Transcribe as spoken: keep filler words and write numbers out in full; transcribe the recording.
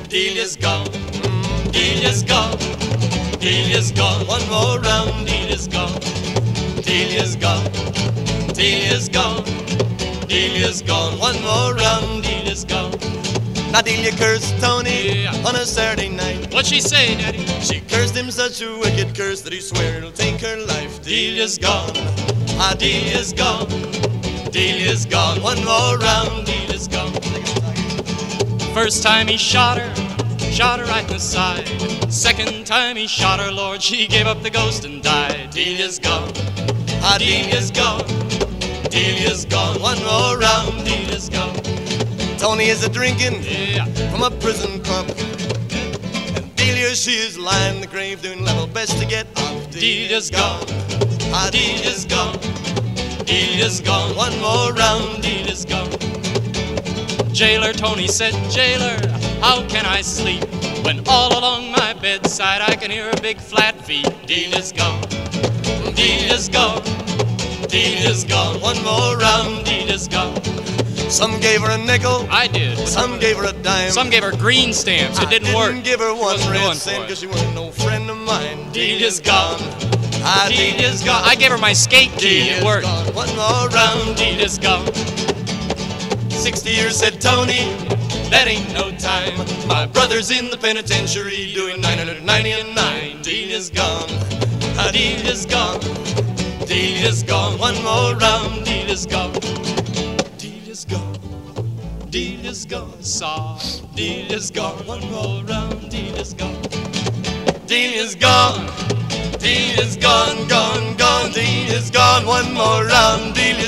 Delia's gone, mm, Delia's gone, Delia's gone. One more round, Delia's gone, Delia's gone, Delia's gone, Delia's gone. One more round, Delia's gone. Now Delia cursed Tony Yeah. on a Saturday night. What'd she say, Daddy? She cursed him such a wicked curse that he swore it'll take her life. Delia's gone, ah, Delia's gone, Delia's gone. One more round, Delia's gone. First time he shot her, shot her right in the side. Second time he shot her, Lord, she gave up the ghost and died. Delia's gone, ah, Delia's gone, Delia's gone. One more round, Delia's gone. Tony is a drinking Yeah. from a prison cup, and Delia, she is lying in the grave doing level best to get off. Delia's gone, ah, Delia's gone, Delia's gone. One more round, Delia's gone. Jailer Tony said, Jailer, how can I sleep when all along my bedside I can hear a big flat feet? Delia's gone, Delia's gone, Delia's gone. One more round, Delia's gone. Some gave her a nickel, I did. some gave her a dime. Some gave her green stamps. It didn't I work. didn't give her one wasn't red going cent for it. because she wasn't no friend of mine. Delia's gone, ah, Delia's gone. gone. I gave her my skate key. Delia's It worked. gone. One more round, Delia's gone. sixty years, said Tony, that ain't no time. My brother's in the penitentiary doing nine hundred ninety-nine. Delia's gone, ah, Delia's gone, Delia's gone. One more round, Delia's gone, Delia's gone, Delia's gone. Saw. Delia's gone. One more round, Delia's gone, Delia's gone, Delia's gone, gone, gone. Delia's gone. One more round, Delia's